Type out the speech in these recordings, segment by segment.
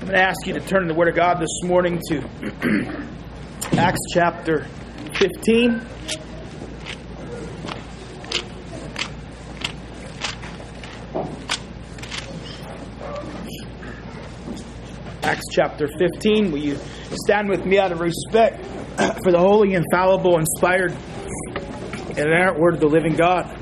I'm going to ask you to turn the Word of God this morning to Acts chapter 15. Acts chapter 15. Will you stand with me out of respect for the holy, infallible, inspired, and inerrant Word of the living God?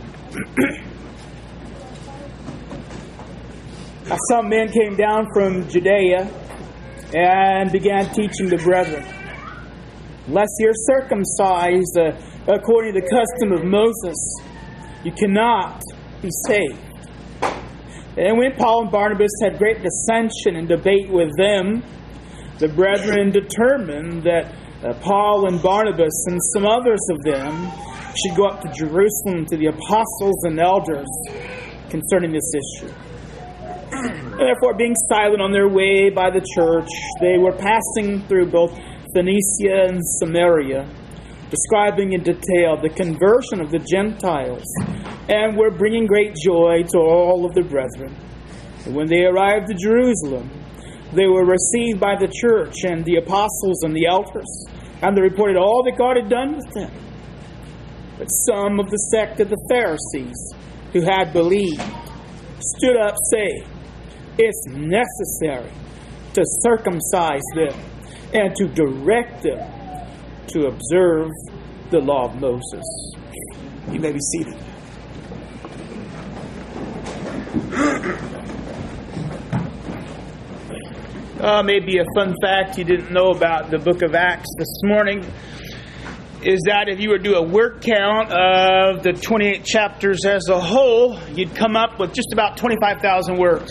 Some men came down from Judea and began teaching the brethren, unless you're circumcised according to the custom of Moses, you cannot be saved. And when Paul and Barnabas had great dissension and debate with them, the brethren determined that Paul and Barnabas and some others of them should go up to Jerusalem to the apostles and elders concerning this issue. Therefore, being silent on their way by the church, they were passing through both Phoenicia and Samaria, describing in detail the conversion of the Gentiles, and were bringing great joy to all of the brethren. And when they arrived at Jerusalem, they were received by the church and the apostles and the elders, and they reported all that God had done with them. But some of the sect of the Pharisees who had believed stood up, saying, "It's necessary to circumcise them and to direct them to observe the law of Moses." You may be seated. Maybe a fun fact you didn't know about the book of Acts this morning is that if you were to do a word count of the 28 chapters as a whole, you'd come up with just about 25,000 words.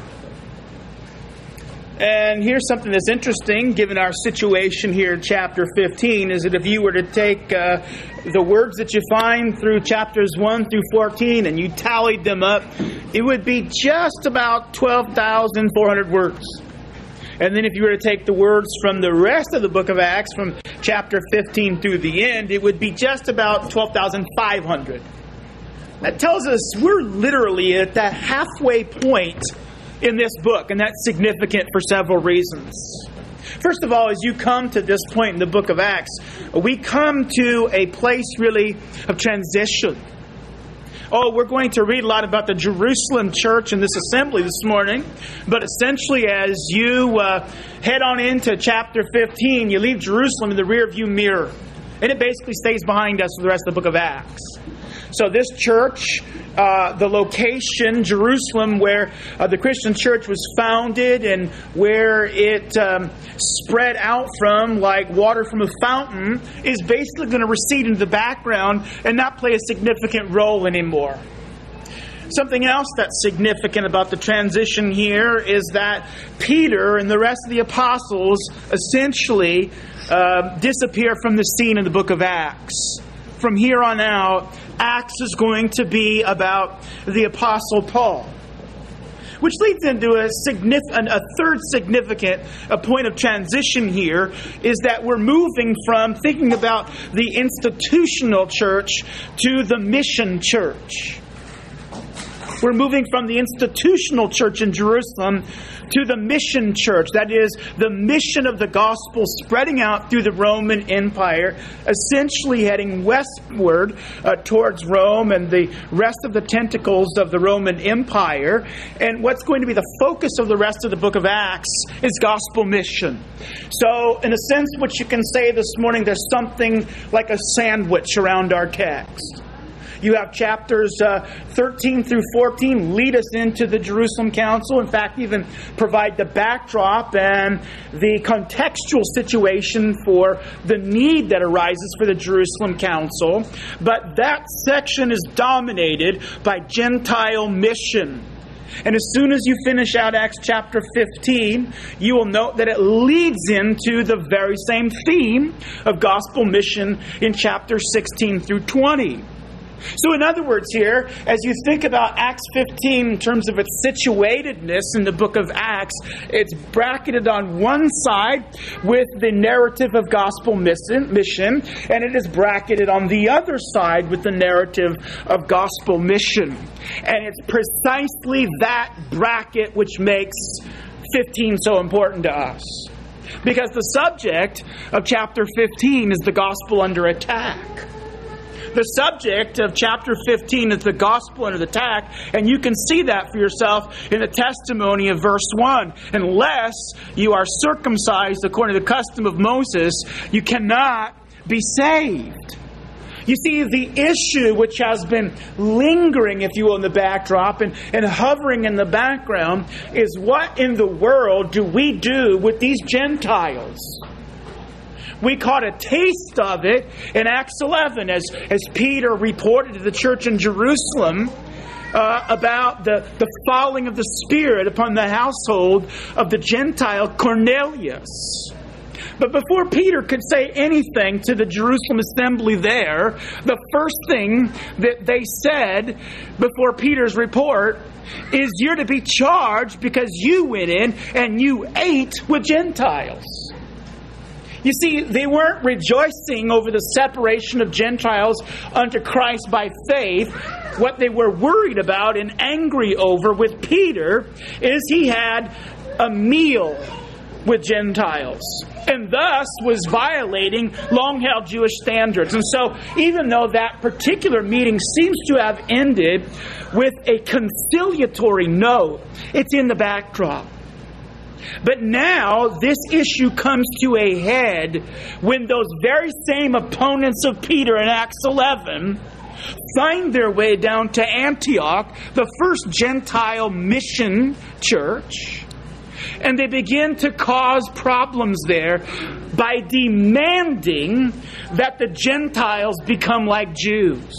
And here's something that's interesting, given our situation here in chapter 15, is that if you were to take the words that you find through chapters 1 through 14 and you tallied them up, it would be just about 12,400 words. And then if you were to take the words from the rest of the book of Acts, from chapter 15 through the end, it would be just about 12,500. That tells us we're literally at the halfway point in this book, and that's significant for several reasons. First of all, as you come to this point in the book of Acts, we come to a place really of transition. We're going to read a lot about the Jerusalem church in this assembly this morning, but essentially as you head on into chapter 15, you leave Jerusalem in the rearview mirror, and it basically stays behind us for the rest of the book of Acts. So this church, the location, Jerusalem, where the Christian church was founded and where it spread out from like water from a fountain, is basically going to recede into the background and not play a significant role anymore. Something else that's significant about the transition here is that Peter and the rest of the apostles essentially disappear from the scene in the book of Acts. From here on out, Acts is going to be about the Apostle Paul. Which leads into a third significant point of transition here, is that we're moving from thinking about the institutional church to the mission church. We're moving from the institutional church in Jerusalem to the mission church. That is, the mission of the gospel spreading out through the Roman Empire, essentially heading westward towards Rome and the rest of the tentacles of the Roman Empire. And what's going to be the focus of the rest of the book of Acts is gospel mission. So, in a sense, what you can say this morning, there's something like a sandwich around our text. You have chapters 13 through 14 lead us into the Jerusalem Council. In fact, even provide the backdrop and the contextual situation for the need that arises for the Jerusalem Council. But that section is dominated by Gentile mission. And as soon as you finish out Acts chapter 15, you will note that it leads into the very same theme of gospel mission in chapter 16 through 20. So in other words here, as you think about Acts 15 in terms of its situatedness in the book of Acts, it's bracketed on one side with the narrative of gospel mission, and it is bracketed on the other side with the narrative of gospel mission. And it's precisely that bracket which makes 15 so important to us? Because the subject of chapter 15 is the gospel under attack. The subject of chapter 15 is the gospel under attack, and you can see that for yourself in the testimony of verse 1. Unless you are circumcised according to the custom of Moses, you cannot be saved. You see, the issue which has been lingering, if you will, in the backdrop and hovering in the background is, what in the world do we do with these Gentiles? We caught a taste of it in Acts 11 as Peter reported to the church in Jerusalem about the falling of the Spirit upon the household of the Gentile Cornelius. But before Peter could say anything to the Jerusalem assembly there, the first thing that they said before Peter's report is, you're to be charged because you went in and you ate with Gentiles. You see, they weren't rejoicing over the separation of Gentiles unto Christ by faith. What they were worried about and angry over with Peter is he had a meal with Gentiles, and thus was violating long-held Jewish standards. And so, even though that particular meeting seems to have ended with a conciliatory note, it's in the backdrop. But now, this issue comes to a head when those very same opponents of Peter in Acts 11 find their way down to Antioch, the first Gentile mission church, and they begin to cause problems there by demanding that the Gentiles become like Jews.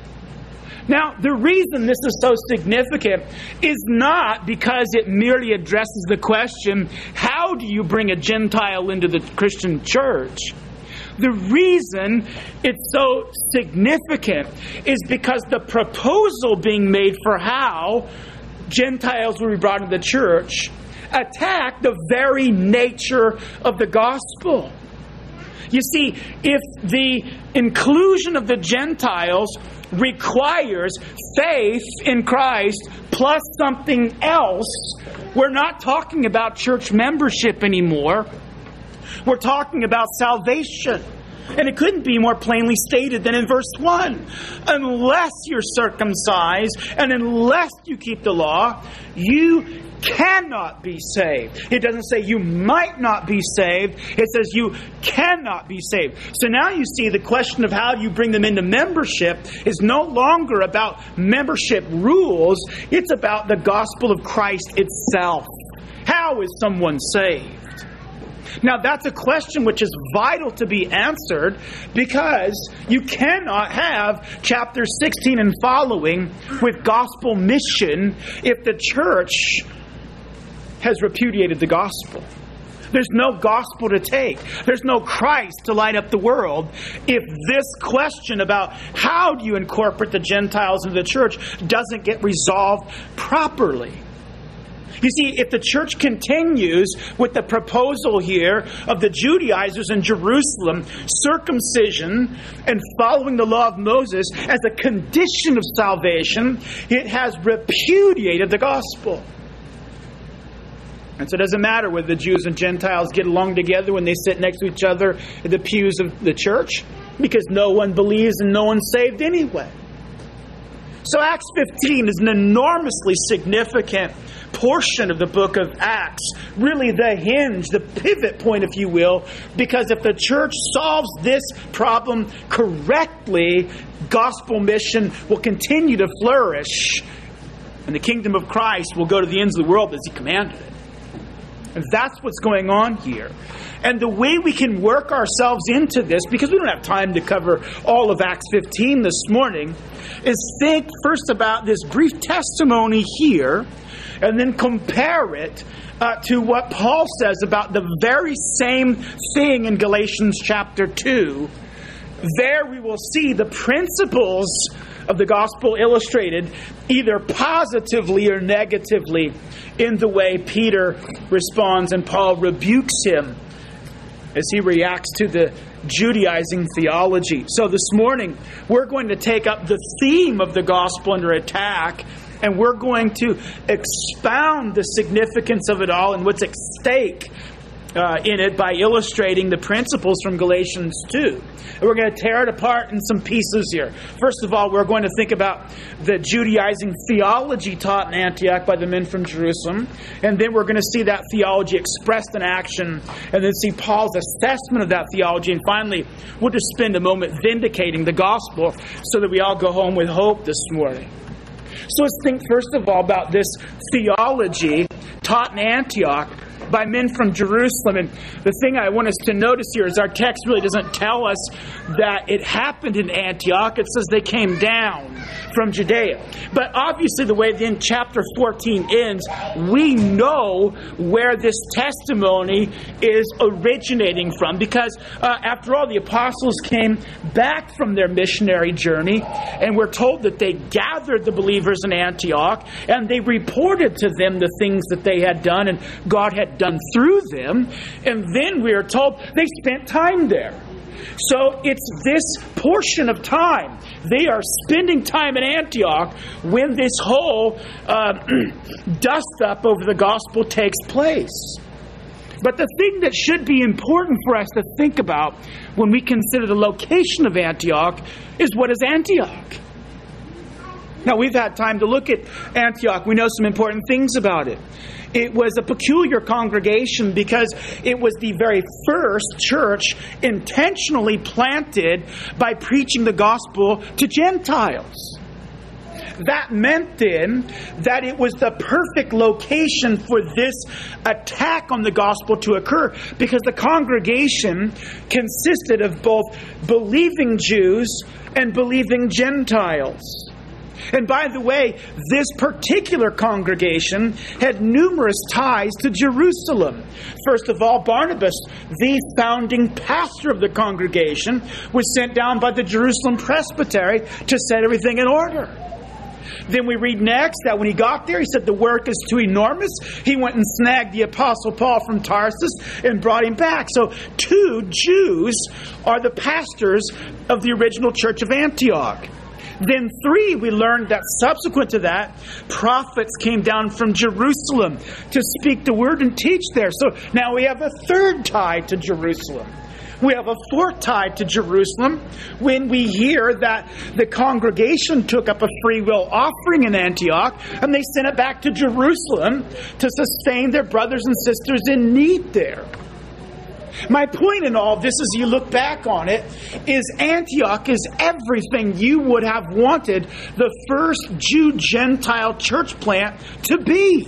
Now, the reason this is so significant is not because it merely addresses the question, how do you bring a Gentile into the Christian church? The reason it's so significant is because the proposal being made for how Gentiles will be brought into the church attack the very nature of the gospel. You see, if the inclusion of the Gentiles requires faith in Christ plus something else, we're not talking about church membership anymore. We're talking about salvation. And it couldn't be more plainly stated than in verse 1. Unless you're circumcised and unless you keep the law, you cannot be saved. It doesn't say you might not be saved. It says you cannot be saved. So now you see the question of how you bring them into membership is no longer about membership rules. It's about the gospel of Christ itself. How is someone saved? Now that's a question which is vital to be answered, because you cannot have chapter 16 and following with gospel mission if the church has repudiated the gospel. There's no gospel to take. There's no Christ to light up the world if this question about how do you incorporate the Gentiles into the church doesn't get resolved properly. You see, if the church continues with the proposal here of the Judaizers in Jerusalem, circumcision and following the law of Moses as a condition of salvation, it has repudiated the gospel. And so it doesn't matter whether the Jews and Gentiles get along together when they sit next to each other at the pews of the church, because no one believes and no one's saved anyway. So Acts 15 is an enormously significant portion of the book of Acts, really the hinge, the pivot point, if you will, because if the church solves this problem correctly, gospel mission will continue to flourish, and the kingdom of Christ will go to the ends of the world as He commanded it. And that's what's going on here. And the way we can work ourselves into this, because we don't have time to cover all of Acts 15 this morning, is think first about this brief testimony here, and then compare it to what Paul says about the very same thing in Galatians chapter 2. There we will see the principles of the gospel illustrated either positively or negatively in the way Peter responds and Paul rebukes him as he reacts to the Judaizing theology. So this morning we're going to take up the theme of the gospel under attack And we're going to expound the significance of it all and what's at stake in it by illustrating the principles from Galatians 2. And we're going to tear it apart in some pieces here. First of all, we're going to think about the Judaizing theology taught in Antioch by the men from Jerusalem. And then we're going to see that theology expressed in action, and then see Paul's assessment of that theology. And finally, we'll just spend a moment vindicating the gospel so that we all go home with hope this morning. So let's think first of all about this theology taught in Antioch by men from Jerusalem. And the thing I want us to notice here is our text really doesn't tell us that it happened in Antioch. It says they came down from Judea. But obviously the way then chapter 14 ends, we know where this testimony is originating from, because after all, the apostles came back from their missionary journey, and we're told that they gathered the believers in Antioch and they reported to them the things that they had done and God had done through them. And then we are told they spent time there. So it's this portion of time. They are spending time in Antioch when this whole dust up over the gospel takes place. But the thing that should be important for us to think about when we consider the location of Antioch is, what is Antioch? Now, we've had time to look at Antioch. We know some important things about it. It was a peculiar congregation because it was the very first church intentionally planted by preaching the gospel to Gentiles. That meant then that it was the perfect location for this attack on the gospel to occur, because the congregation consisted of both believing Jews and believing Gentiles. And by the way, this particular congregation had numerous ties to Jerusalem. First of all, Barnabas, the founding pastor of the congregation, was sent down by the Jerusalem presbytery to set everything in order. Then we read next that when he got there, he said the work is too enormous. He went and snagged the Apostle Paul from Tarsus and brought him back. So 2 Jews are the pastors of the original church of Antioch. Then 3, we learned that subsequent to that, prophets came down from Jerusalem to speak the word and teach there. So now we have a 3rd tie to Jerusalem. We have a 4th tie to Jerusalem when we hear that the congregation took up a free will offering in Antioch and they sent it back to Jerusalem to sustain their brothers and sisters in need there. My point in all of this, as you look back on it, is Antioch is everything you would have wanted the first Jew-Gentile church plant to be.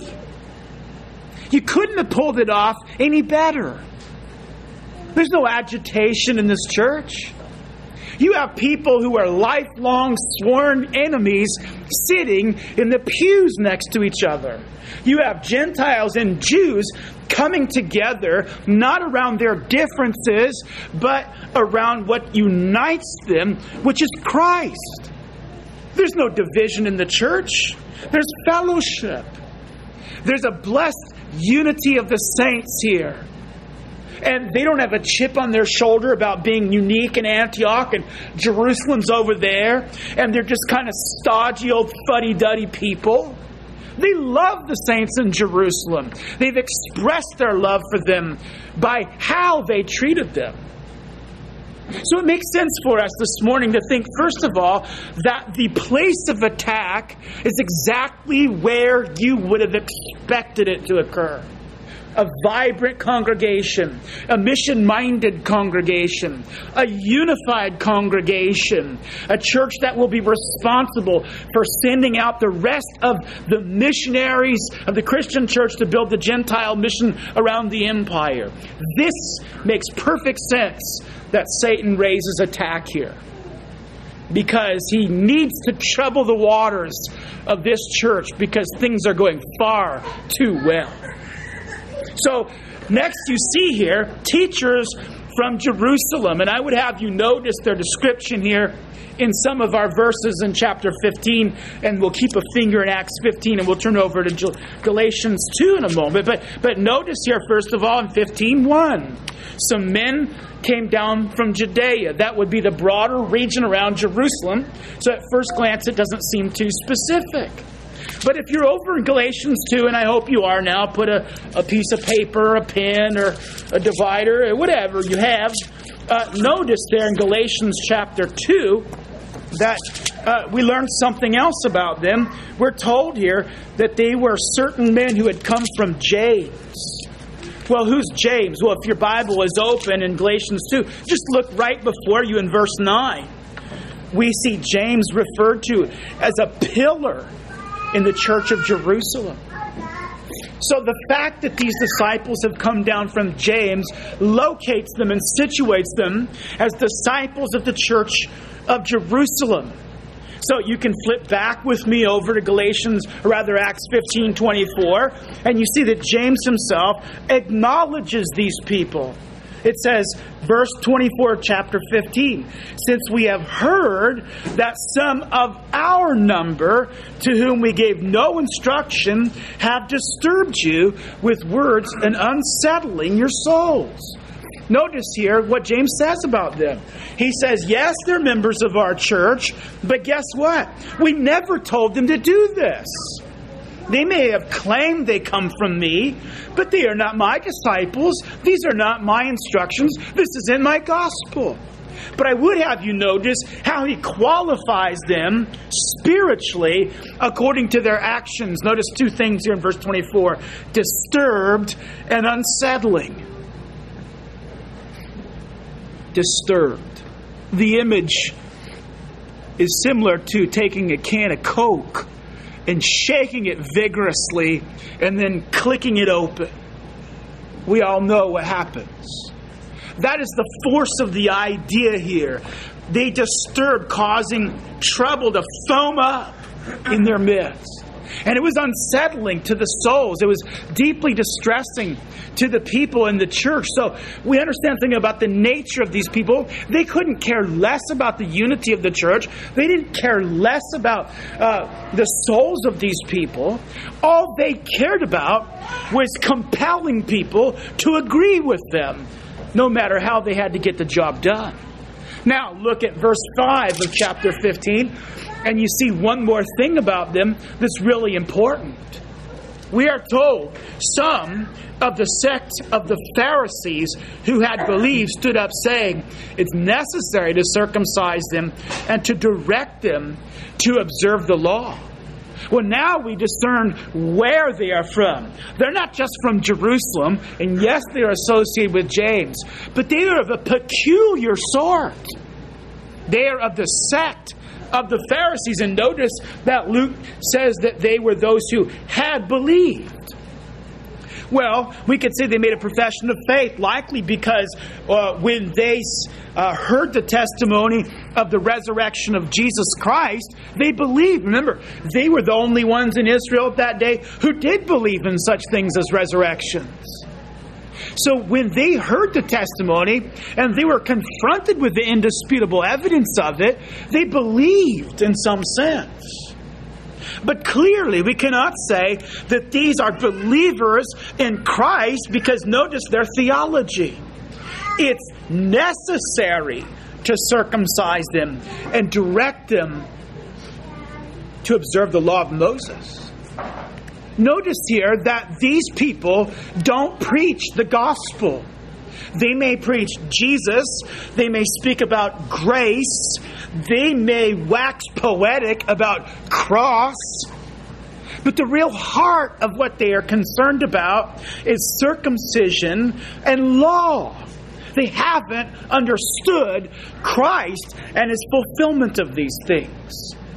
You couldn't have pulled it off any better. There's no agitation in this church. You have people who are lifelong sworn enemies sitting in the pews next to each other. You have Gentiles and Jews coming together, not around their differences, but around what unites them, which is Christ. There's no division in the church. There's fellowship. There's a blessed unity of the saints here. And they don't have a chip on their shoulder about being unique in Antioch and Jerusalem's over there. And they're just kind of stodgy old fuddy-duddy people. They love the saints in Jerusalem. They've expressed their love for them by how they treated them. So it makes sense for us this morning to think, first of all, that the place of attack is exactly where you would have expected it to occur. A vibrant congregation, a mission-minded congregation, a unified congregation, a church that will be responsible for sending out the rest of the missionaries of the Christian church to build the Gentile mission around the empire. This makes perfect sense that Satan raises attack here, because he needs to trouble the waters of this church because things are going far too well. So next you see here teachers from Jerusalem, and I would have you notice their description here in some of our verses in chapter 15, and we'll keep a finger in Acts 15 and we'll turn over to Galatians 2 in a moment. But notice here, first of all, in 15:1, some men came down from Judea. That would be the broader region around Jerusalem. So at first glance it doesn't seem too specific. But if you're over in Galatians 2, and I hope you are now, put a piece of paper, a pen, or a divider, or whatever you have. Notice there in Galatians chapter 2 that we learned something else about them. We're told here that they were certain men who had come from James. Well, who's James? Well, if your Bible is open in Galatians 2, just look right before you in verse 9. We see James referred to as a pillar in the church of Jerusalem. So the fact that these disciples have come down from James locates them and situates them as disciples of the church of Jerusalem. So you can flip back with me over to Acts 15:24, and you see that James himself acknowledges these people. It says, verse 24, chapter 15, since we have heard that some of our number, to whom we gave no instruction, have disturbed you with words and unsettling your souls. Notice here what James says about them. He says, yes, they're members of our church, but guess what? We never told them to do this. They may have claimed they come from me, but they are not my disciples. These are not my instructions. This isn't my gospel. But I would have you notice how he qualifies them spiritually according to their actions. Notice two things here in verse 24. Disturbed and unsettling. Disturbed. The image is similar to taking a can of Coke and shaking it vigorously and then clicking it open. We all know what happens. That is the force of the idea here. They disturb, causing trouble to foam up in their midst. And it was unsettling to the souls. It was deeply distressing to the people in the church. So we understand something about the nature of these people. They couldn't care less about the unity of the church. They didn't care less about the souls of these people. All they cared about was compelling people to agree with them, no matter how they had to get the job done. Now look at verse 5 of chapter 15. And you see one more thing about them that's really important. We are told some of the sect of the Pharisees who had believed stood up saying it's necessary to circumcise them and to direct them to observe the law. Well, now we discern where they are from. They're not just from Jerusalem, and yes, they are associated with James, but they are of a peculiar sort. They are of the sect of the Pharisees, and notice that Luke says that they were those who had believed. Well, we could say they made a profession of faith, likely because when they heard the testimony of the resurrection of Jesus Christ, they believed. Remember, they were the only ones in Israel at that day who did believe in such things as resurrections. So when they heard the testimony and they were confronted with the indisputable evidence of it, they believed in some sense. But clearly we cannot say that these are believers in Christ because notice their theology. It's necessary to circumcise them and direct them to observe the law of Moses. Notice here that these people don't preach the gospel. They may preach Jesus. They may speak about grace. They may wax poetic about cross. But the real heart of what they are concerned about is circumcision and law. They haven't understood Christ and His fulfillment of these things.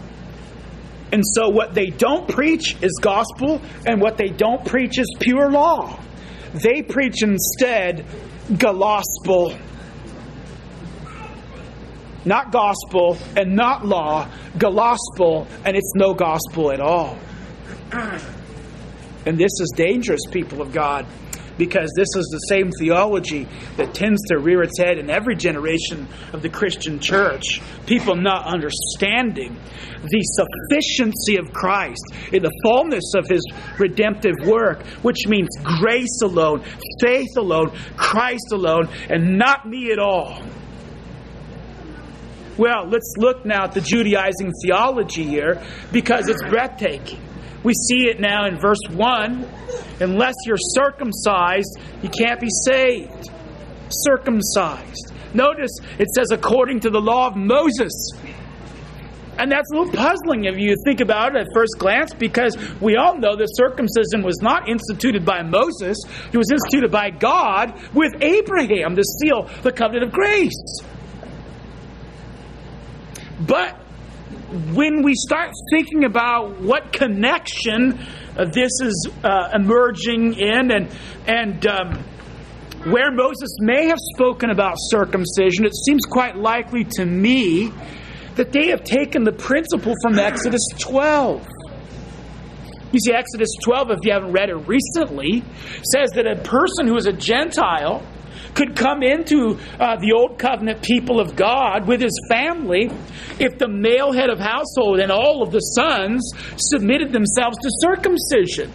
And so what they don't preach is gospel, and what they don't preach is pure law. They preach instead gospel. Not gospel and not law, gospel, and it's no gospel at all. And this is dangerous, people of God, because this is the same theology that tends to rear its head in every generation of the Christian church. People not understanding the sufficiency of Christ in the fullness of His redemptive work, which means grace alone, faith alone, Christ alone, and not me at all. Well, let's look now at the Judaizing theology here, because it's breathtaking. We see it now in verse 1. Unless you're circumcised, you can't be saved. Circumcised. Notice it says according to the law of Moses. And that's a little puzzling if you think about it at first glance, because we all know that circumcision was not instituted by Moses. It was instituted by God with Abraham to seal the covenant of grace. But when we start thinking about what connection this is emerging in and where Moses may have spoken about circumcision, it seems quite likely to me that they have taken the principle from Exodus 12. You see, Exodus 12, if you haven't read it recently, says that a person who is a Gentile could come into the Old Covenant people of God with his family if the male head of household and all of the sons submitted themselves to circumcision.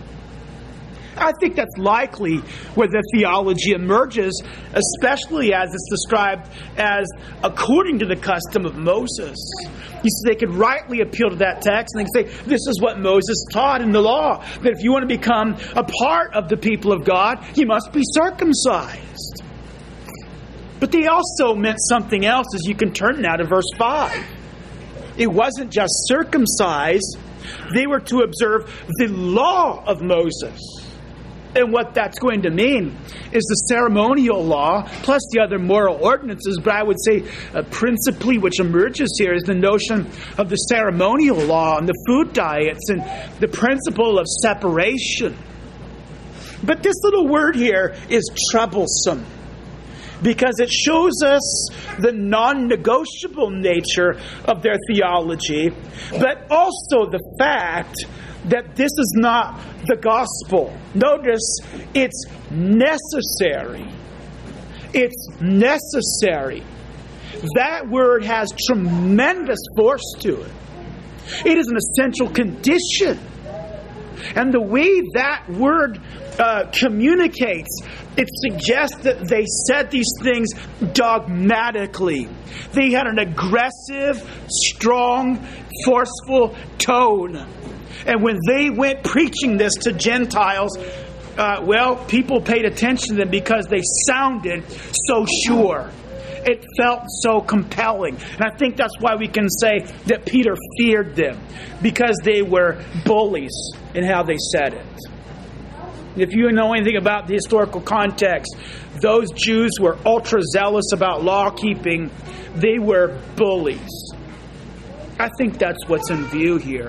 I think that's likely where the theology emerges, especially as it's described as according to the custom of Moses. You see, they could rightly appeal to that text and they could say, this is what Moses taught in the law, that if you want to become a part of the people of God, you must be circumcised. But they also meant something else, as you can turn now to verse 5. It wasn't just circumcised, they were to observe the law of Moses. And what that's going to mean is the ceremonial law plus the other moral ordinances. But I would say principally which emerges here is the notion of the ceremonial law and the food diets and the principle of separation. But this little word here is troublesome, because it shows us the non-negotiable nature of their theology, but also the fact that this is not the gospel. Notice, it's necessary. It's necessary. That word has tremendous force to it. It is an essential condition. And the way that word communicates, it suggests that they said these things dogmatically. They had an aggressive, strong, forceful tone. And when they went preaching this to Gentiles, people paid attention to them because they sounded so sure. It felt so compelling. And I think that's why we can say that Peter feared them, because they were bullies in how they said it. If you know anything about the historical context, those Jews were ultra zealous about law keeping. They were bullies. I think that's what's in view here.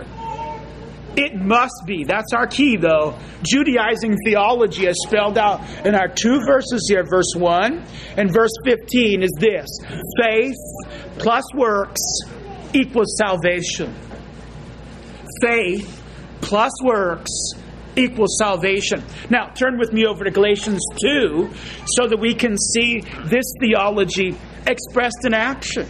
It must be. That's our key, though. Judaizing theology, as spelled out in our two verses here, verse 1 and verse 15, is this: faith plus works equals salvation. Faith plus works equals salvation. Now, turn with me over to Galatians 2 so that we can see this theology expressed in action.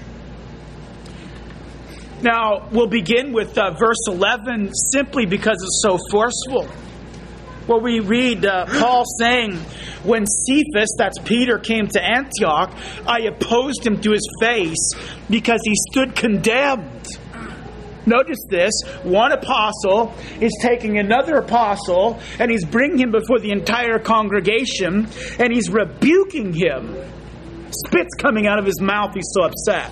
Now, we'll begin with verse 11 simply because it's so forceful. Where we read Paul saying, when Cephas, that's Peter, came to Antioch, I opposed him to his face because he stood condemned. Notice this, one apostle is taking another apostle and he's bringing him before the entire congregation and he's rebuking him. Spit's coming out of his mouth, he's so upset.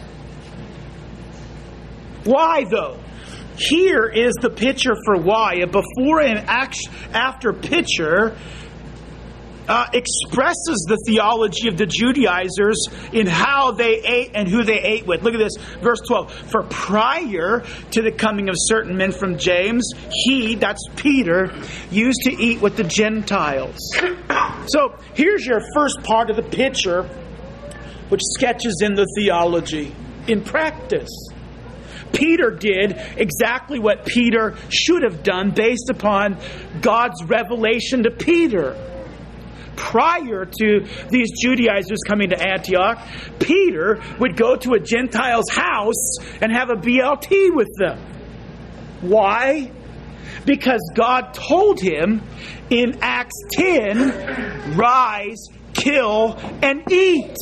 Why, though? Here is the picture for why. A before and after picture expresses the theology of the Judaizers in how they ate and who they ate with. Look at this, verse 12. For prior to the coming of certain men from James, he, that's Peter, used to eat with the Gentiles. So here's your first part of the picture, which sketches in the theology in practice. Peter did exactly what Peter should have done based upon God's revelation to Peter. Prior to these Judaizers coming to Antioch, Peter would go to a Gentile's house and have a BLT with them. Why? Because God told him in Acts 10, rise, kill, and eat.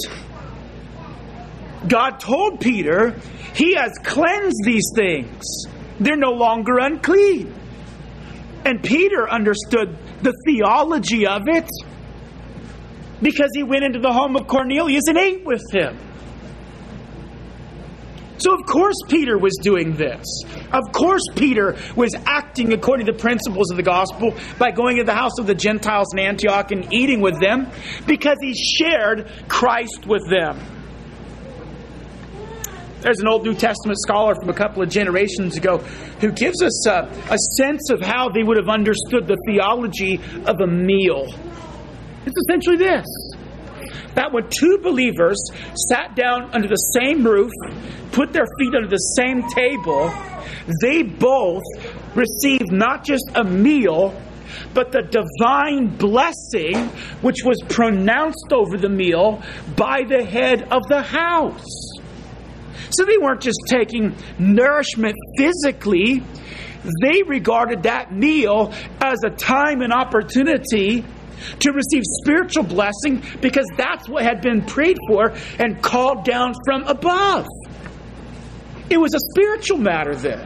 God told Peter, he has cleansed these things. They're no longer unclean. And Peter understood the theology of it because he went into the home of Cornelius and ate with him. So of course Peter was doing this. Of course Peter was acting according to the principles of the gospel by going to the house of the Gentiles in Antioch and eating with them because he shared Christ with them. There's an old New Testament scholar from a couple of generations ago who gives us a sense of how they would have understood the theology of a meal. It's essentially this: that when two believers sat down under the same roof, put their feet under the same table, they both received not just a meal, but the divine blessing which was pronounced over the meal by the head of the house. So they weren't just taking nourishment physically. They regarded that meal as a time and opportunity to receive spiritual blessing because that's what had been prayed for and called down from above. It was a spiritual matter then.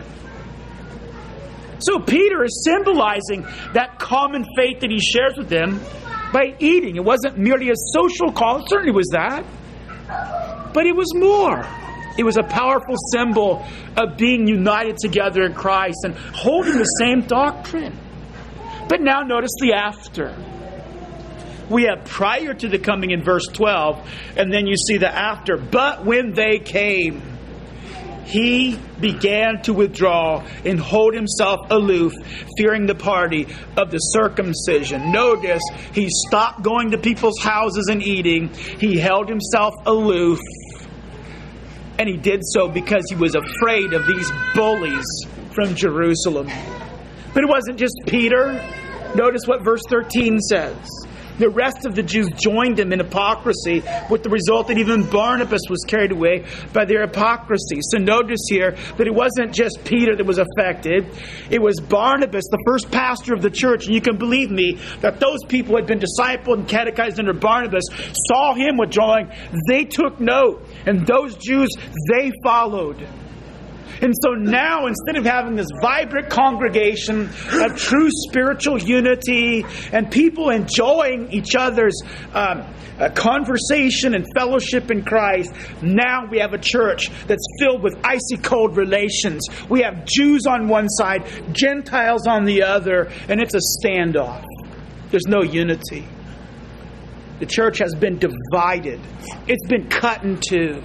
So Peter is symbolizing that common faith that he shares with them by eating. It wasn't merely a social call. It certainly was that. But it was more. It was a powerful symbol of being united together in Christ and holding the same doctrine. But now notice the after. We have prior to the coming in verse 12, and then you see the after. But when they came, he began to withdraw and hold himself aloof, fearing the party of the circumcision. Notice, he stopped going to people's houses and eating. He held himself aloof. And he did so because he was afraid of these bullies from Jerusalem. But it wasn't just Peter. Notice what verse 13 says. The rest of the Jews joined him in hypocrisy, with the result that even Barnabas was carried away by their hypocrisy. So notice here that it wasn't just Peter that was affected. It was Barnabas, the first pastor of the church. And you can believe me that those people who had been discipled and catechized under Barnabas saw him withdrawing. They took note. And those Jews, they followed. And so now, instead of having this vibrant congregation of true spiritual unity and people enjoying each other's conversation and fellowship in Christ, now we have a church that's filled with icy cold relations. We have Jews on one side, Gentiles on the other, and it's a standoff. There's no unity. The church has been divided. It's been cut in two.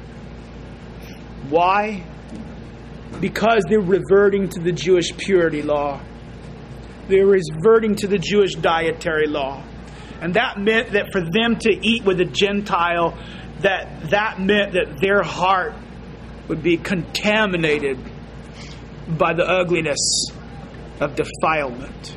Why? Because they're reverting to the Jewish purity law. They're reverting to the Jewish dietary law. And that meant that for them to eat with a Gentile, that meant that their heart would be contaminated by the ugliness of defilement.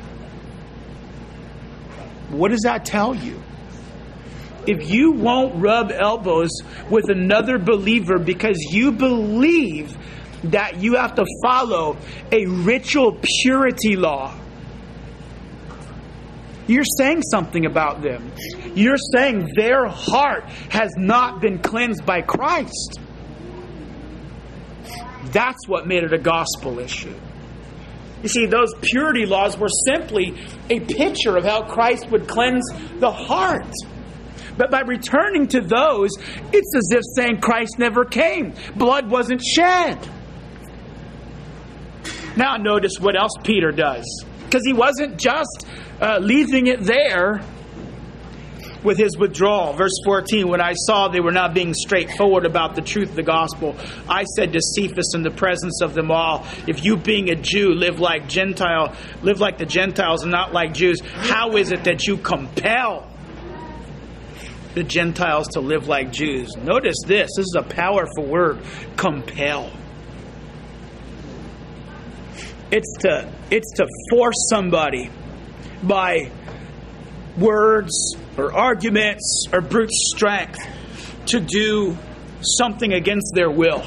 What does that tell you? If you won't rub elbows with another believer because you believe that you have to follow a ritual purity law, you're saying something about them. You're saying their heart has not been cleansed by Christ. That's what made it a gospel issue. You see, those purity laws were simply a picture of how Christ would cleanse the heart. But by returning to those, it's as if saying Christ never came. Blood wasn't shed. Now notice what else Peter does. Because he wasn't just leaving it there with his withdrawal. Verse 14, when I saw they were not being straightforward about the truth of the gospel, I said to Cephas in the presence of them all, if you being a Jew live like the Gentiles and not like Jews, how is it that you compel the Gentiles to live like Jews? Notice this. This is a powerful word. Compel. It's to force somebody by words or arguments or brute strength to do something against their will.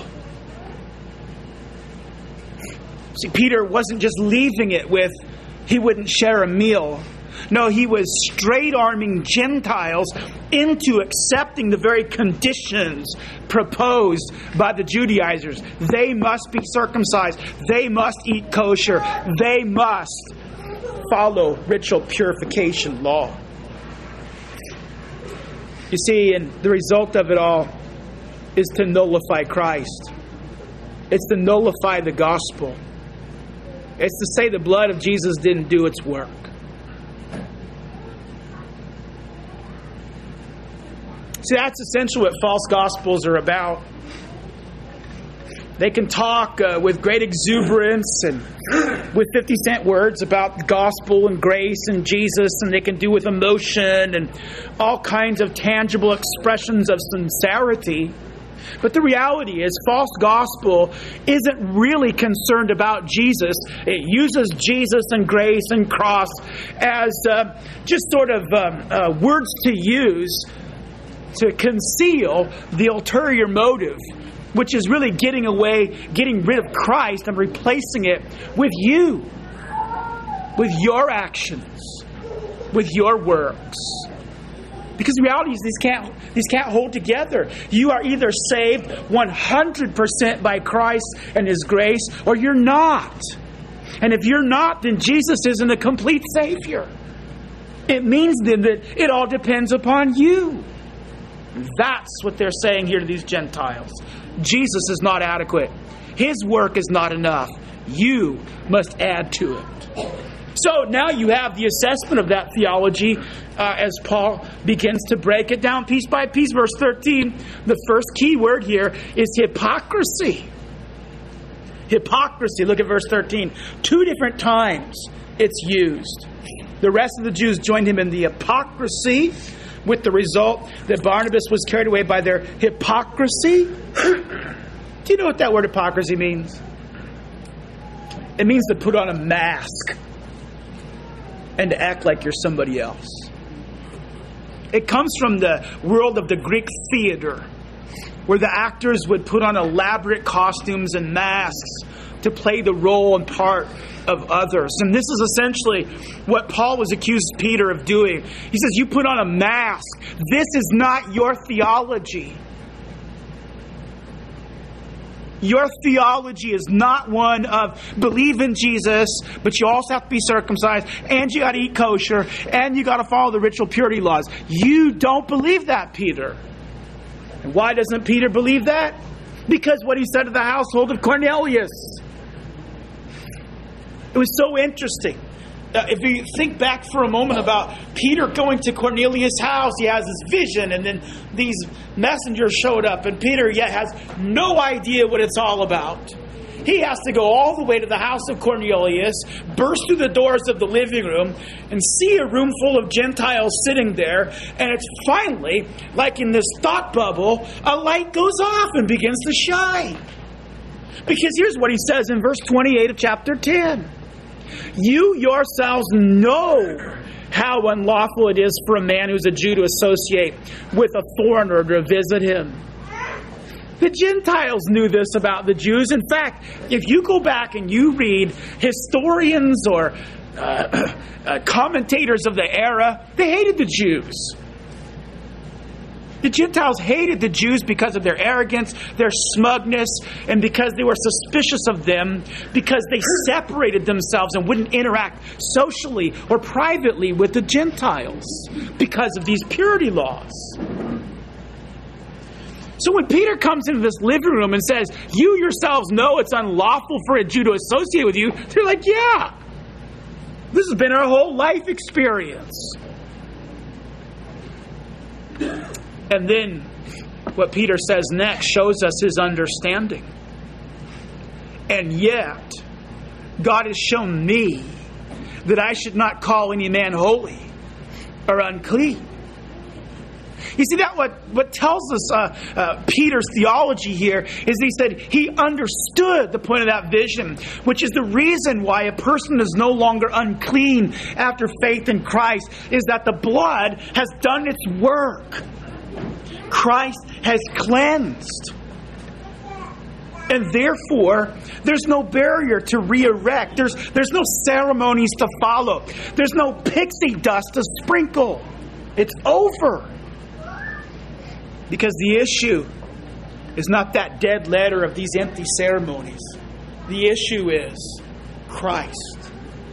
See, Peter wasn't just leaving it with he wouldn't share a meal. No, he was straight-arming Gentiles into accepting the very conditions proposed by the Judaizers. They must be circumcised. They must eat kosher. They must follow ritual purification law. You see, and the result of it all is to nullify Christ. It's to nullify the gospel. It's to say the blood of Jesus didn't do its work. See, that's essentially what false gospels are about. They can talk with great exuberance and with 50-cent words about the gospel and grace and Jesus, and they can do with emotion and all kinds of tangible expressions of sincerity. But the reality is, false gospel isn't really concerned about Jesus. It uses Jesus and grace and cross as just sort of words to use to conceal the ulterior motive, which is really getting rid of Christ and replacing it with you, with your actions, with your works. Because the reality is these can't hold together. You are either saved 100% by Christ and His grace, or you're not. And if you're not, then Jesus isn't a complete Savior. It means then that it all depends upon you. That's what they're saying here to these Gentiles. Jesus is not adequate. His work is not enough. You must add to it. So now you have the assessment of that theology as Paul begins to break it down piece by piece. Verse 13, the first key word here is hypocrisy. Hypocrisy. Look at verse 13. 2 different times it's used. The rest of the Jews joined him in the hypocrisy, with the result that Barnabas was carried away by their hypocrisy. Do you know what that word hypocrisy means? It means to put on a mask and to act like you're somebody else. It comes from the world of the Greek theater, where the actors would put on elaborate costumes and masks to play the role and part of others. And this is essentially what Paul was accused Peter of doing. He says, you put on a mask. This is not your theology. Your theology is not one of believe in Jesus, but you also have to be circumcised, and you got to eat kosher, and you got to follow the ritual purity laws. You don't believe that, Peter. And why doesn't Peter believe that? Because what he said to the household of Cornelius. It was so interesting. If you think back for a moment about Peter going to Cornelius' house, he has this vision, and then these messengers showed up, and Peter yet has no idea what it's all about. He has to go all the way to the house of Cornelius, burst through the doors of the living room, and see a room full of Gentiles sitting there, and it's finally, like in this thought bubble, a light goes off and begins to shine. Because here's what he says in verse 28 of chapter 10. You yourselves know how unlawful it is for a man who's a Jew to associate with a foreigner to visit him. The Gentiles knew this about the Jews. In fact, if you go back and you read historians or commentators of the era, they hated the Jews. The Gentiles hated the Jews because of their arrogance, their smugness, and because they were suspicious of them, because they separated themselves and wouldn't interact socially or privately with the Gentiles because of these purity laws. So when Peter comes into this living room and says, you yourselves know it's unlawful for a Jew to associate with you, they're like, yeah, this has been our whole life experience. And then what Peter says next shows us his understanding. And yet, God has shown me that I should not call any man holy or unclean. You see, that what tells us Peter's theology here is he said he understood the point of that vision, which is the reason why a person is no longer unclean after faith in Christ, is that the blood has done its work. Christ has cleansed. And therefore, there's no barrier to re-erect. There's no ceremonies to follow. There's no pixie dust to sprinkle. It's over. Because the issue is not that dead letter of these empty ceremonies. The issue is Christ.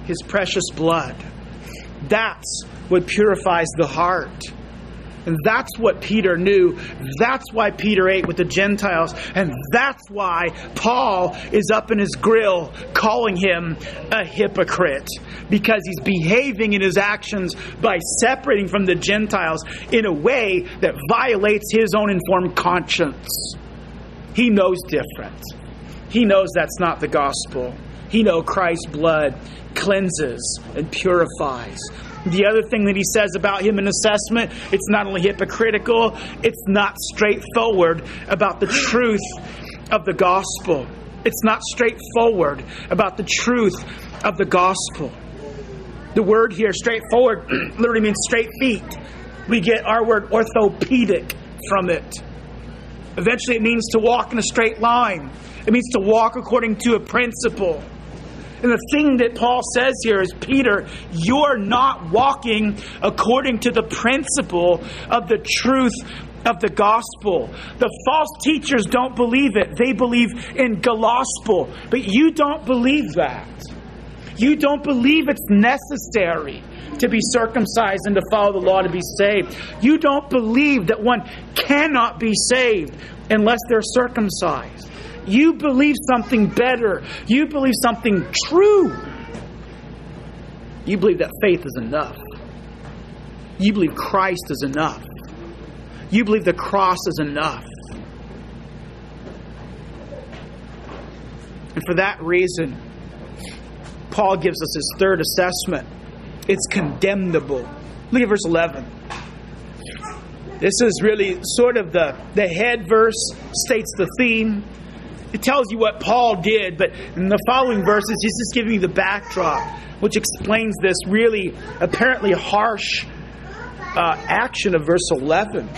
His precious blood. That's what purifies the heart. And that's what Peter knew. That's why Peter ate with the Gentiles. And that's why Paul is up in his grill calling him a hypocrite. Because he's behaving in his actions by separating from the Gentiles in a way that violates his own informed conscience. He knows different. He knows that's not the gospel. He knows Christ's blood cleanses and purifies. The other thing that he says about him in assessment, it's not only hypocritical, it's not straightforward about the truth of the gospel. It's not straightforward about the truth of the gospel. The word here, straightforward, literally means straight feet. We get our word orthopedic from it. Eventually it means to walk in a straight line. It means to walk according to a principle. And the thing that Paul says here is, Peter, you're not walking according to the principle of the truth of the gospel. The false teachers don't believe it. They believe in gospel. But you don't believe that. You don't believe it's necessary to be circumcised and to follow the law to be saved. You don't believe that one cannot be saved unless they're circumcised. You believe something better. You believe something true. You believe that faith is enough. You believe Christ is enough. You believe the cross is enough. And for that reason, Paul gives us his third assessment. It's condemnable. Look at verse 11. This is really sort of the head verse, states the theme. It tells you what Paul did, but in the following verses, he's just giving you the backdrop, which explains this really apparently harsh action of verse 11.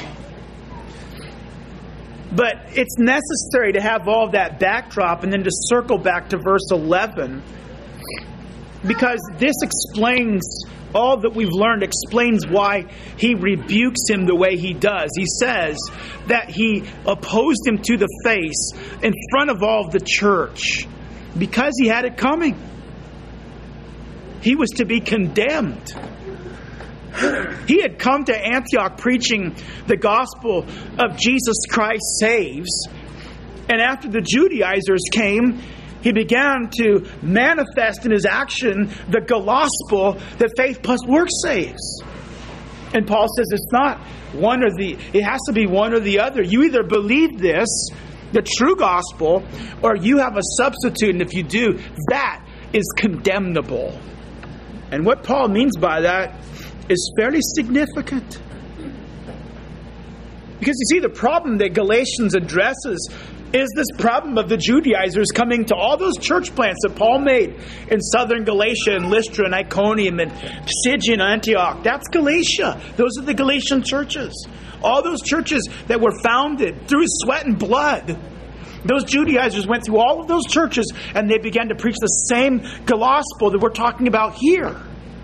But it's necessary to have all of that backdrop and then to circle back to verse 11, because this explains all that we've learned, explains why he rebukes him the way he does. He says that he opposed him to the face in front of all of the church because he had it coming. He was to be condemned. He had come to Antioch preaching the gospel of Jesus Christ saves. And after the Judaizers came, he began to manifest in his action the gospel that faith plus works saves. And Paul says it's not one or the, it has to be one or the other. You either believe this, the true gospel, or you have a substitute. And if you do, that is condemnable. And what Paul means by that is fairly significant. Because you see, the problem that Galatians addresses is this problem of the Judaizers coming to all those church plants that Paul made in southern Galatia and Lystra and Iconium and Pisidia and Antioch. That's Galatia. Those are the Galatian churches. All those churches that were founded through sweat and blood. Those Judaizers went through all of those churches and they began to preach the same gospel that we're talking about here.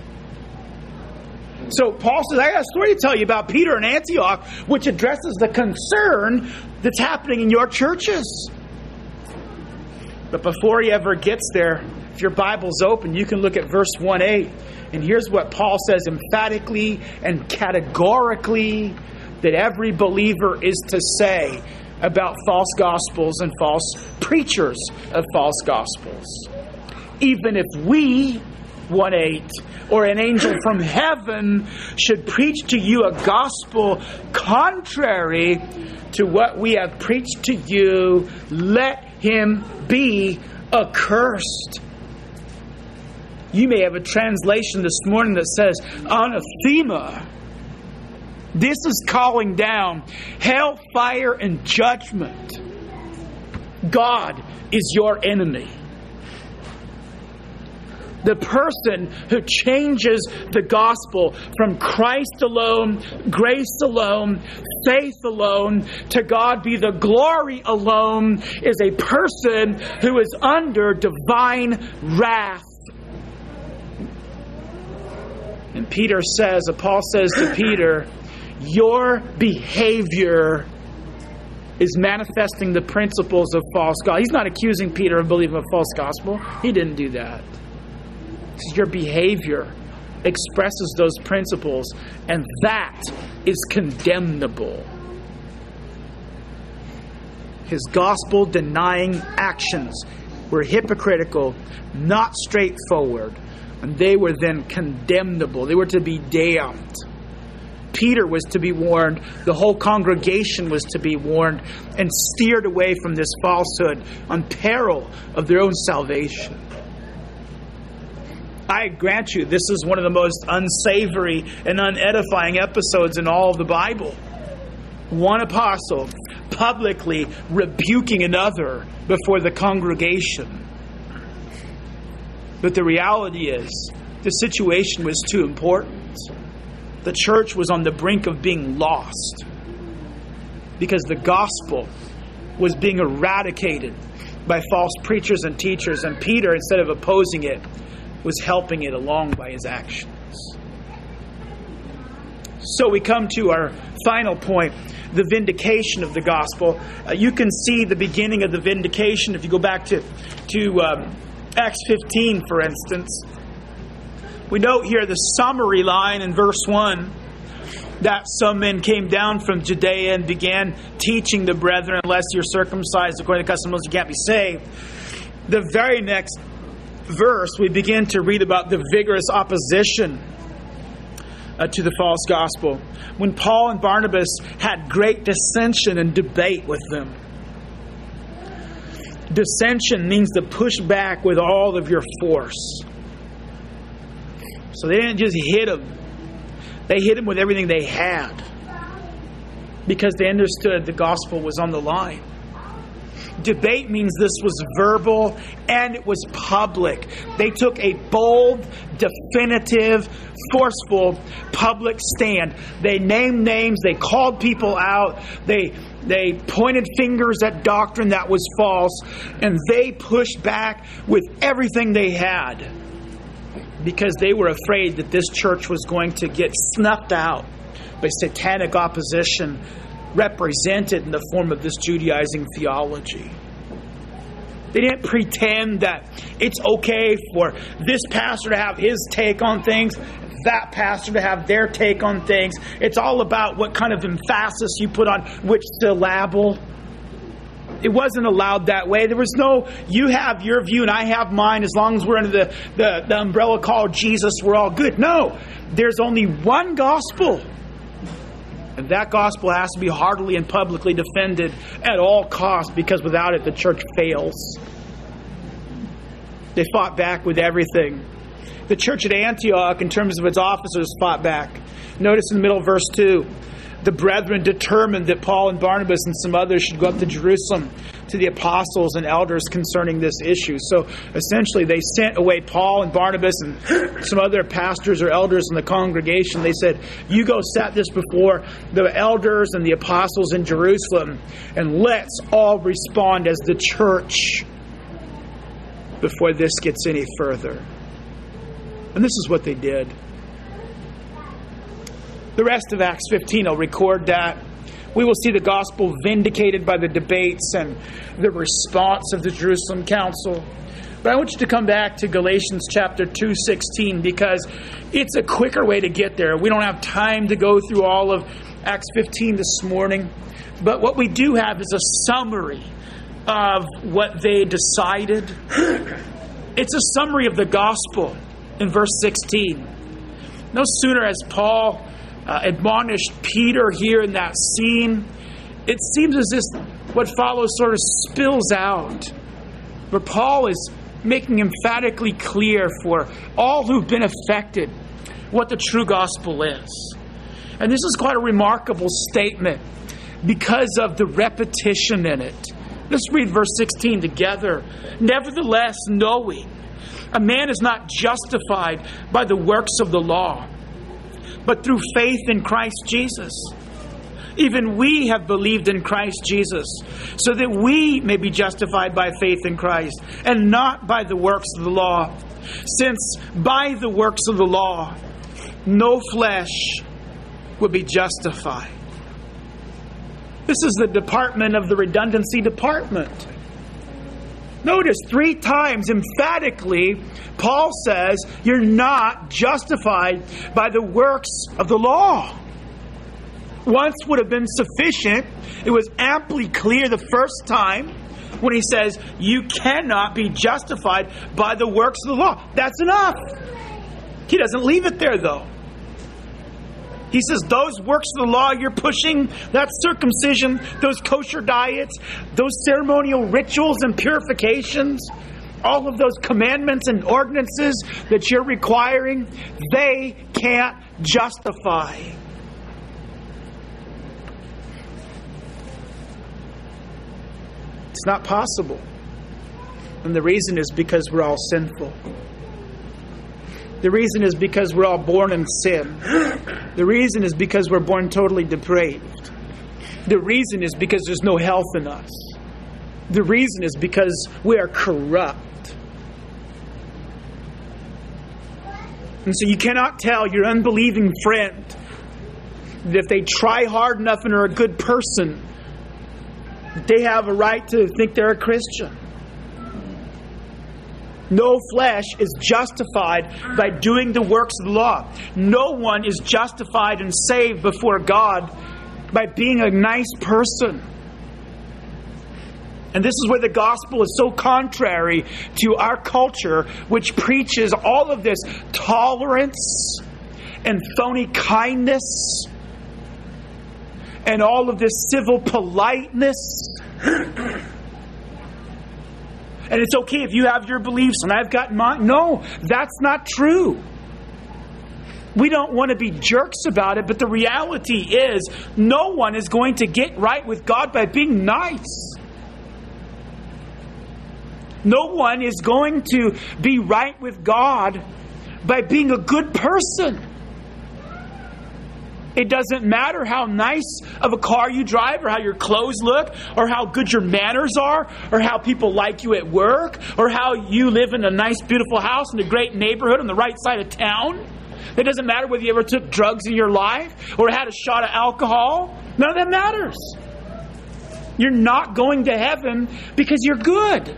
So Paul says, I got a story to tell you about Peter in Antioch, which addresses the concern that's happening in your churches. But before he ever gets there, if your Bible's open, you can look at verse 1:8. And here's what Paul says emphatically and categorically that every believer is to say about false gospels and false preachers of false gospels. Even if we, 1:8, or an angel from heaven should preach to you a gospel contrary to what we have preached to you, let him be accursed. You may have a translation this morning that says anathema. This is calling down hellfire and judgment. God is your enemy. The person who changes the gospel from Christ alone, grace alone, faith alone, to God be the glory alone, is a person who is under divine wrath. And Peter says, or Paul says to Peter, your behavior is manifesting the principles of false gospel. He's not accusing Peter of believing a false gospel. He didn't do that. Your behavior expresses those principles, and that is condemnable. His gospel-denying actions were hypocritical, not straightforward, and they were then condemnable. They were to be damned. Peter was to be warned. The whole congregation was to be warned and steered away from this falsehood on peril of their own salvation. I grant you, this is one of the most unsavory and unedifying episodes in all of the Bible. One apostle publicly rebuking another before the congregation. But the reality is, the situation was too important. The church was on the brink of being lost because the gospel was being eradicated by false preachers and teachers, and Peter, instead of opposing it, was helping it along by his actions. So we come to our final point, the vindication of the gospel. You can see the beginning of the vindication if you go back to Acts 15, for instance. We note here the summary line in verse 1 that some men came down from Judea and began teaching the brethren, unless you're circumcised according to the custom, you can't be saved. The very next verse, we begin to read about the vigorous opposition to the false gospel, when Paul and Barnabas had great dissension and debate with them. Dissension means to push back with all of your force. So they didn't just hit them. They hit them with everything they had, because they understood the gospel was on the line. Debate means this was verbal and it was public. They took a bold, definitive, forceful public stand. They named names. They called people out. They pointed fingers at doctrine that was false. And they pushed back with everything they had, because they were afraid that this church was going to get snuffed out by satanic opposition represented in the form of this Judaizing theology. They didn't pretend that it's okay for this pastor to have his take on things, that pastor to have their take on things. It's all about what kind of emphasis you put on which syllable. It wasn't allowed that way. There was no, you have your view and I have mine. As long as we're under the umbrella called Jesus, we're all good. No, there's only one gospel. And that gospel has to be heartily and publicly defended at all costs, because without it, the church fails. They fought back with everything. The church at Antioch, in terms of its officers, fought back. Notice in the middle of verse 2, the brethren determined that Paul and Barnabas and some others should go up to Jerusalem to the apostles and elders concerning this issue. So essentially they sent away Paul and Barnabas and some other pastors or elders in the congregation. They said, you go set this before the elders and the apostles in Jerusalem, and let's all respond as the church before this gets any further. And this is what they did. The rest of Acts 15 will record that. We will see the gospel vindicated by the debates and the response of the Jerusalem Council. But I want you to come back to Galatians chapter 2:16, because it's a quicker way to get there. We don't have time to go through all of Acts 15 this morning. But what we do have is a summary of what they decided. It's a summary of the gospel in verse 16. No sooner has Paul admonished Peter here in that scene, it seems as if what follows sort of spills out, where Paul is making emphatically clear for all who've been affected what the true gospel is. And this is quite a remarkable statement because of the repetition in it. Let's read verse 16 together. Nevertheless, knowing a man is not justified by the works of the law, but through faith in Christ Jesus. Even we have believed in Christ Jesus, so that we may be justified by faith in Christ, and not by the works of the law. Since by the works of the law, no flesh will be justified. This is the department of the redundancy department. Notice 3 times emphatically, Paul says, you're not justified by the works of the law. Once would have been sufficient. It was amply clear the first time when he says, you cannot be justified by the works of the law. That's enough. He doesn't leave it there, though. He says those works of the law you're pushing, that circumcision, those kosher diets, those ceremonial rituals and purifications, all of those commandments and ordinances that you're requiring, they can't justify. It's not possible. And the reason is because we're all sinful. The reason is because we're all born in sin. The reason is because we're born totally depraved. The reason is because there's no health in us. The reason is because we are corrupt. And so you cannot tell your unbelieving friend that if they try hard enough and are a good person, they have a right to think they're a Christian. No flesh is justified by doing the works of the law. No one is justified and saved before God by being a nice person. And this is where the gospel is so contrary to our culture, which preaches all of this tolerance and phony kindness and all of this civil politeness. And it's okay if you have your beliefs and I've got mine. No, that's not true. We don't want to be jerks about it, but the reality is no one is going to get right with God by being nice. No one is going to be right with God by being a good person. It doesn't matter how nice of a car you drive or how your clothes look or how good your manners are or how people like you at work or how you live in a nice, beautiful house in a great neighborhood on the right side of town. It doesn't matter whether you ever took drugs in your life or had a shot of alcohol. None of that matters. You're not going to heaven because you're good.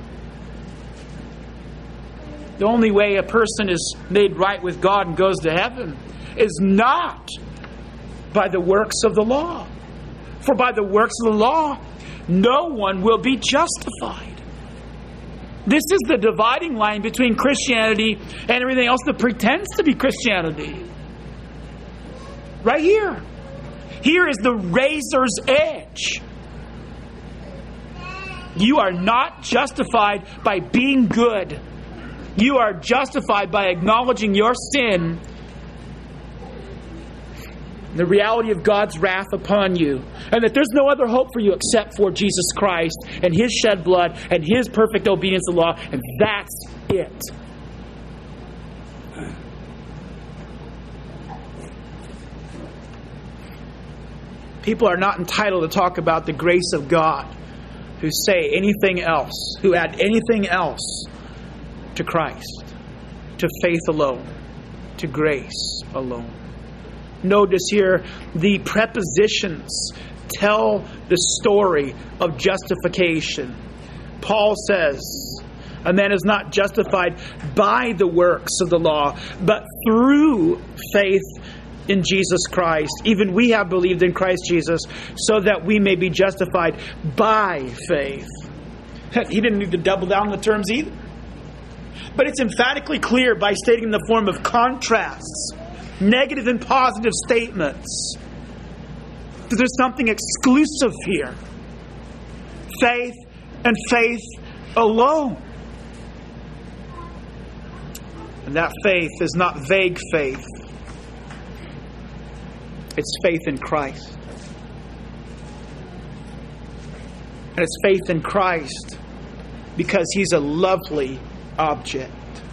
The only way a person is made right with God and goes to heaven is not by the works of the law. For by the works of the law, no one will be justified. This is the dividing line between Christianity and everything else that pretends to be Christianity. Right here. Here is the razor's edge. You are not justified by being good. You are justified by acknowledging your sin, the reality of God's wrath upon you, and that there's no other hope for you except for Jesus Christ and His shed blood and His perfect obedience to the law, and that's it. People are not entitled to talk about the grace of God who say anything else, who add anything else to Christ, to faith alone, to grace alone. Notice here, the prepositions tell the story of justification. Paul says, a man is not justified by the works of the law, but through faith in Jesus Christ. Even we have believed in Christ Jesus, so that we may be justified by faith. He didn't need to double down on the terms either. But it's emphatically clear by stating in the form of contrasts, negative and positive statements, that there's something exclusive here. Faith and faith alone. And that faith is not vague faith. It's faith in Christ. And it's faith in Christ because He's a lovely object.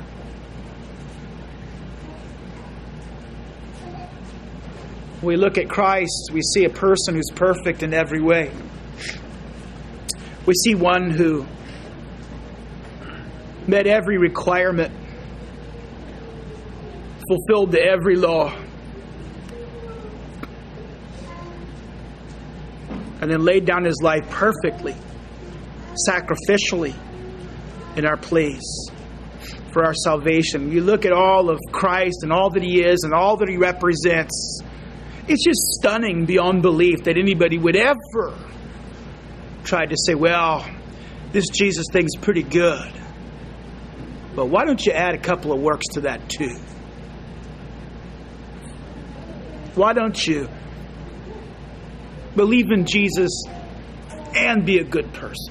When we look at Christ, we see a person who's perfect in every way. We see one who met every requirement, fulfilled every law, and then laid down His life perfectly, sacrificially, in our place for our salvation. You look at all of Christ and all that He is and all that He represents. It's just stunning beyond belief that anybody would ever try to say, well, this Jesus thing's pretty good, but why don't you add a couple of works to that too? Why don't you believe in Jesus and be a good person?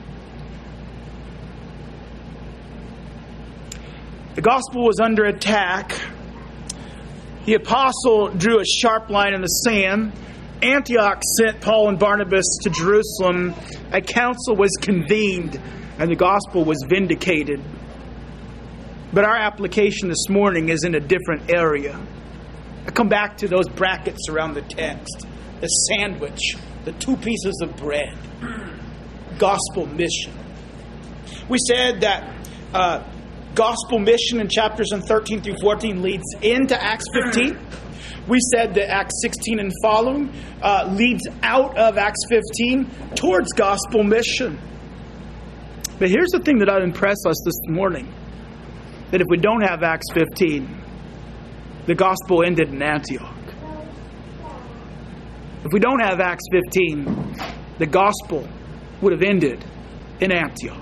The gospel was under attack. The apostle drew a sharp line in the sand. Antioch sent Paul and Barnabas to Jerusalem. A council was convened and the gospel was vindicated. But our application this morning is in a different area. I come back to those brackets around the text. The sandwich, the 2 pieces of bread. Gospel mission. We said that gospel mission in chapters 13 through 14 leads into Acts 15. We said that Acts 16 and following leads out of Acts 15 towards gospel mission. But here's the thing that I'd impress us this morning. That if we don't have Acts 15, the gospel ended in Antioch. If we don't have Acts 15, the gospel would have ended in Antioch.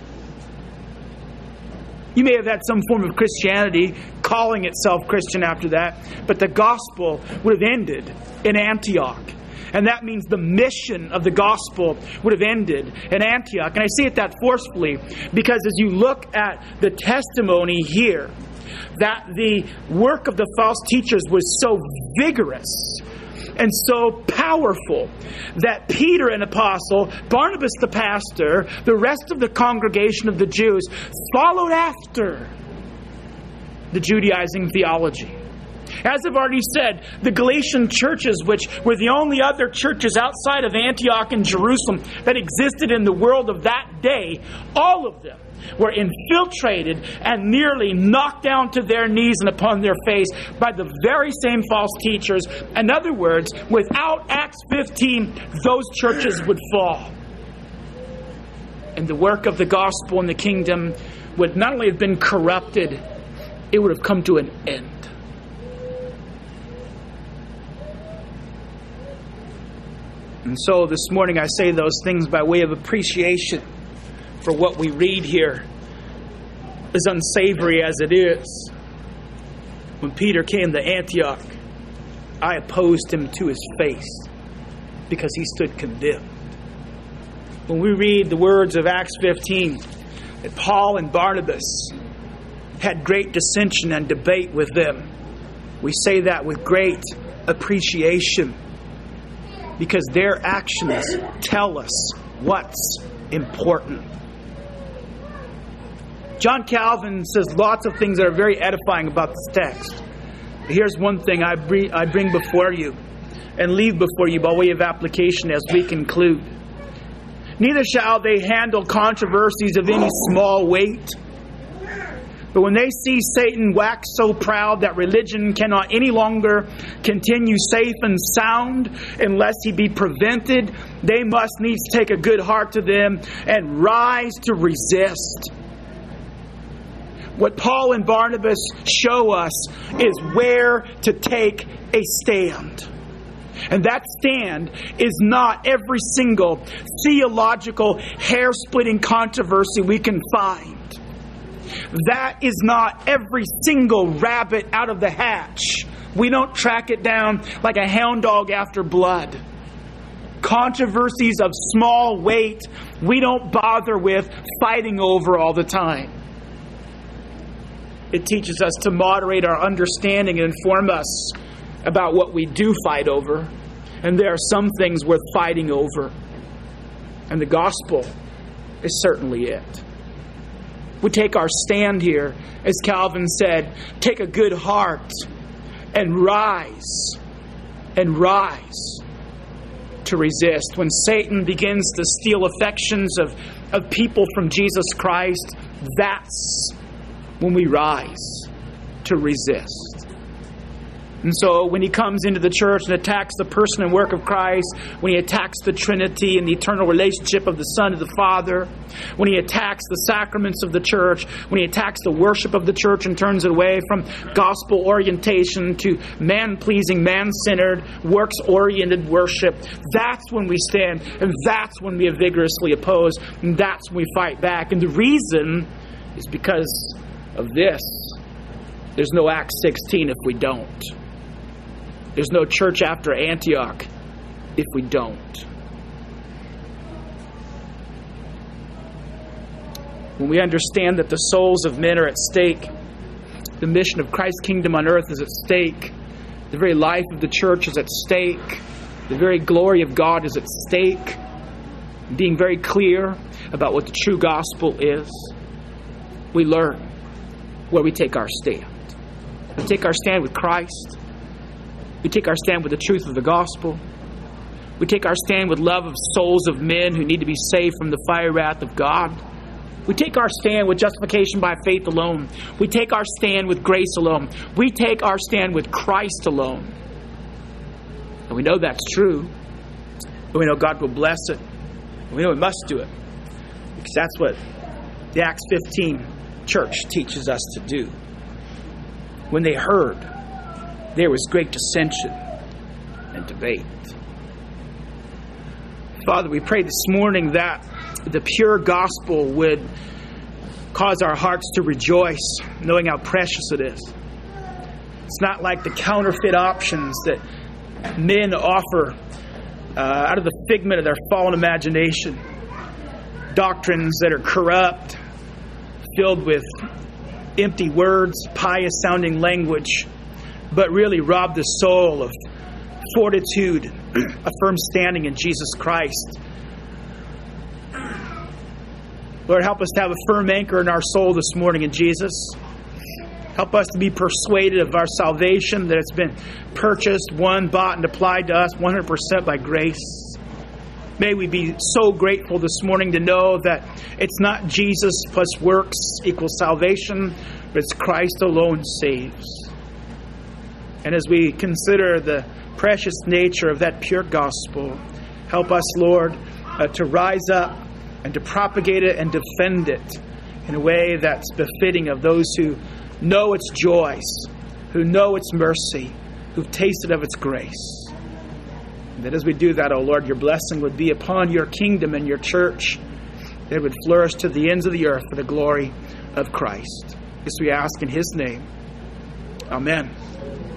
You may have had some form of Christianity, calling itself Christian after that, but the gospel would have ended in Antioch. And that means the mission of the gospel would have ended in Antioch. And I say it that forcefully because as you look at the testimony here, that the work of the false teachers was so vigorous and so powerful that Peter, an apostle, Barnabas the pastor, the rest of the congregation of the Jews followed after the Judaizing theology. As I've already said, the Galatian churches, which were the only other churches outside of Antioch and Jerusalem that existed in the world of that day, all of them were infiltrated and nearly knocked down to their knees and upon their face by the very same false teachers. In other words, without Acts 15, those churches would fall. And the work of the gospel in the kingdom would not only have been corrupted, it would have come to an end. And so this morning I say those things by way of appreciation for what we read here, as unsavory as it is. When Peter came to Antioch, I opposed him to his face because he stood condemned. When we read the words of Acts 15, that Paul and Barnabas had great dissension and debate with them, we say that with great appreciation because their actions tell us what's important. John Calvin says lots of things that are very edifying about this text. But here's one thing I bring before you and leave before you by way of application as we conclude. Neither shall they handle controversies of any small weight. But when they see Satan wax so proud that religion cannot any longer continue safe and sound unless he be prevented, they must needs take a good heart to them and rise to resist. What Paul and Barnabas show us is where to take a stand. And that stand is not every single theological hair-splitting controversy we can find. That is not every single rabbit out of the hatch. We don't track it down like a hound dog after blood. Controversies of small weight we don't bother with fighting over all the time. It teaches us to moderate our understanding and inform us about what we do fight over. And there are some things worth fighting over. And the gospel is certainly it. We take our stand here, as Calvin said, take a good heart and rise to resist. When Satan begins to steal affections of people from Jesus Christ, that's when we rise to resist. And so when he comes into the church and attacks the person and work of Christ, when he attacks the Trinity and the eternal relationship of the Son to the Father, when he attacks the sacraments of the church, when he attacks the worship of the church and turns it away from gospel orientation to man-pleasing, man-centered, works-oriented worship, that's when we stand, and that's when we vigorously oppose, and that's when we fight back. And the reason is because of this. There's no Acts 16 if we don't. There's no church after Antioch if we don't. When we understand that the souls of men are at stake, the mission of Christ's kingdom on earth is at stake, the very life of the church is at stake, the very glory of God is at stake, being very clear about what the true gospel is, we learn where we take our stand. We take our stand with Christ. We take our stand with the truth of the gospel. We take our stand with love of souls of men who need to be saved from the fire wrath of God. We take our stand with justification by faith alone. We take our stand with grace alone. We take our stand with Christ alone. And we know that's true. And we know God will bless it. And we know we must do it. Because that's what the Acts 15 church teaches us to do. When they heard, there was great dissension and debate. Father, we pray this morning that the pure gospel would cause our hearts to rejoice, knowing how precious it is. It's not like the counterfeit options that men offer out of the figment of their fallen imagination. Doctrines that are corrupt, filled with empty words, pious-sounding language, but really rob the soul of fortitude, a firm standing in Jesus Christ. Lord, help us to have a firm anchor in our soul this morning in Jesus. Help us to be persuaded of our salvation, that it's been purchased, won, bought, and applied to us 100% by grace. May we be so grateful this morning to know that it's not Jesus plus works equals salvation, but it's Christ alone saves. And as we consider the precious nature of that pure gospel, help us, Lord, to rise up and to propagate it and defend it in a way that's befitting of those who know its joys, who know its mercy, who've tasted of its grace. And that as we do that, O Lord, your blessing would be upon your kingdom and your church, that it would flourish to the ends of the earth for the glory of Christ. This we ask in his name. Amen.